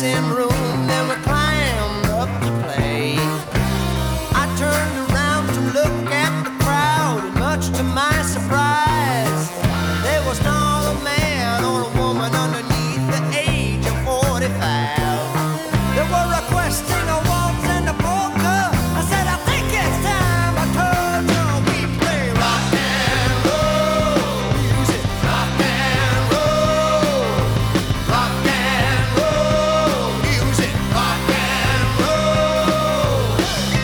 dancing room, then we climbed up to play. I turned around to look at the crowd, and much to my surprise, there was not a man or a woman underneath the age of 45. They were requesting a waltz and a polka. I said, I think it's time. I told you we play rock and roll music, rock and roll, rock and roll music, rock and roll.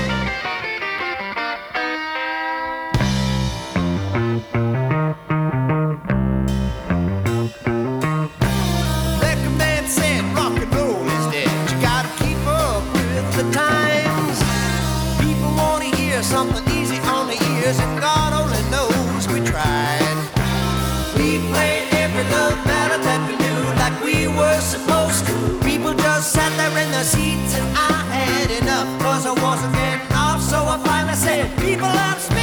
Record man said rock and roll is dead. You gotta keep up with the times. People wanna hear something easy on the ears, and God only knows we tried. We played every love ballad that we knew like we were supposed to. People just sat there in their seats, and I had enough, 'cause I wasn't getting off. So I finally said, people, I'm